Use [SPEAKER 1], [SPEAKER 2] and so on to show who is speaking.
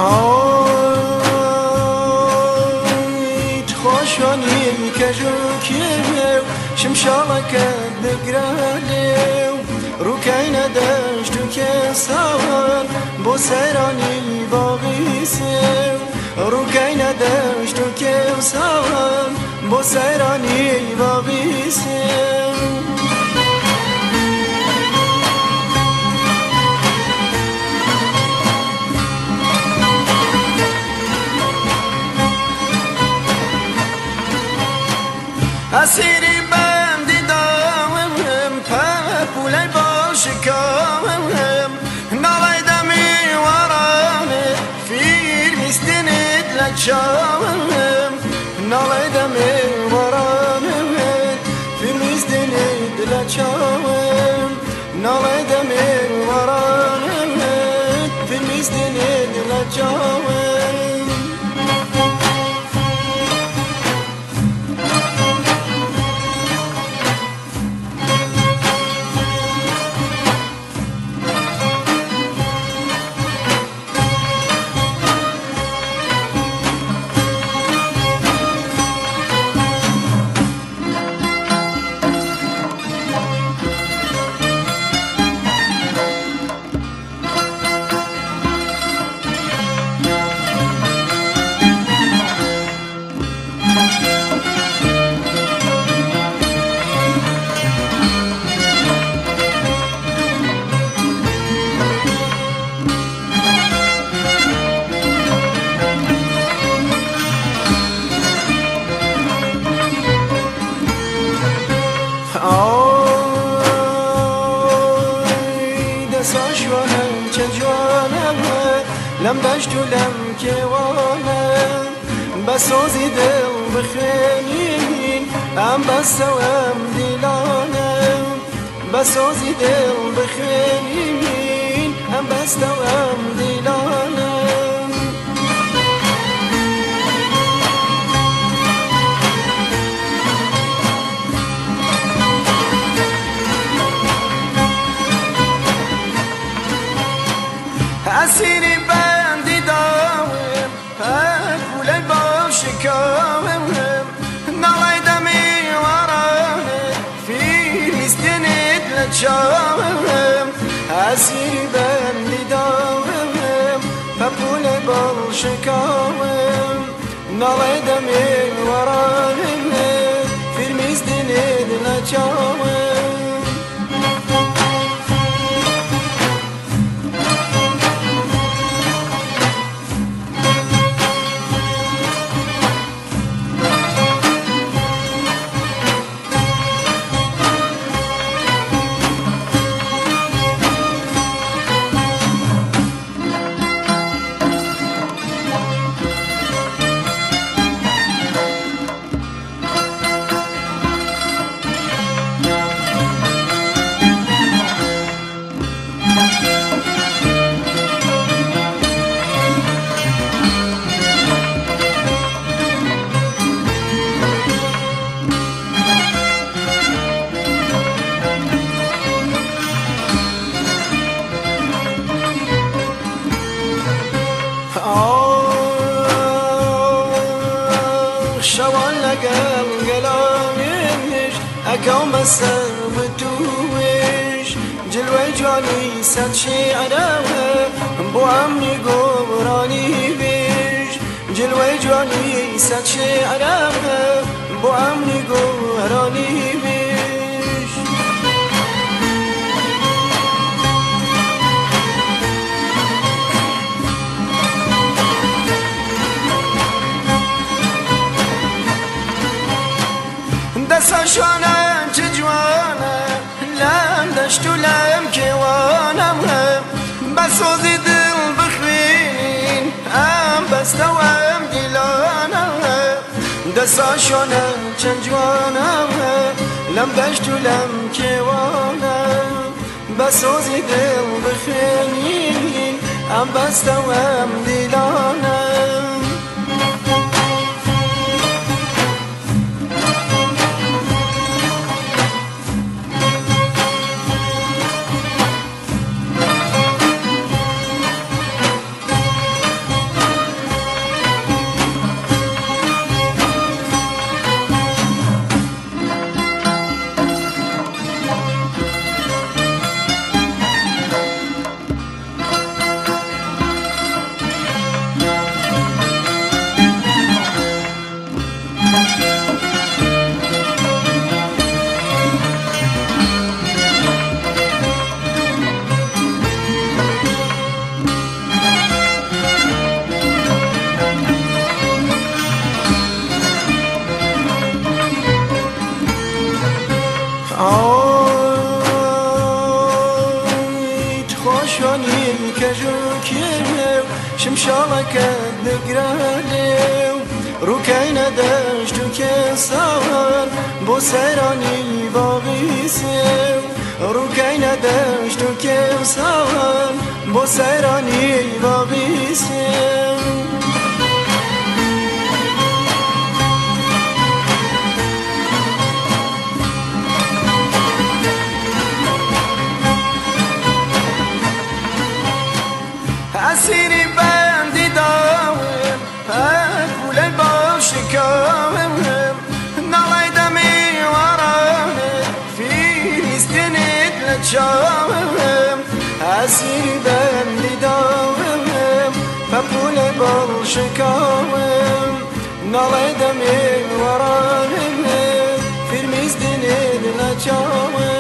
[SPEAKER 1] آی خوشانی کجوکیه شمشالک بگرالیم رو که نداشت تو که سوار با سرانی باقیسیم رو که نداشت تو که سوار با سرانی باقیسیم اسیری بندی داوم پپولی باشکاوم نالای دمی ورانه فیلم استند لچاوم نالای دمی ورانه فیلم استند لچاوم نالای دمی ورانه فیلم استند لچاوم لم دشت و لم كوانم بسوزي دل بخينين ام بسوام دلانم بسوزي دل بخينين ام بسوام دلانم اسيري بندي داوم هكولي باشكاوم نالي دمي ورانه في مستند لتشاوم اسيري بندي داوم هكولي باشكاوم نالي دمي ورانه في مستند لتشاوم شوان لقل قلامش اكون بسر متوش جلوي جاني سد شعره بو عمي قبراني بيش جلوي جاني سد شعره بو عمي قبراني بيش دستشانم چه جوانم لم دشت و لم کوانم بسازی دل بخوین ام بستوام دیلانم دستشانم چه جوانم لم دشت و لم کوانم بسازی دل بخوین ام بستوام دیلانم آیت خوشانیم که جو کیه شمشالک دگرالیم رو که نداشت تو که سوار با سیرانی باقیسیم رو که نداشت تو که سوار با سیرانی باقیسیم اسیری بندی داوم اکول باش کامم نالیدمی ورانه فیلستینیت لچامم اسیری بندی داوم اکول باش کامم نالیدمی ورانه فیلستینیت لچامم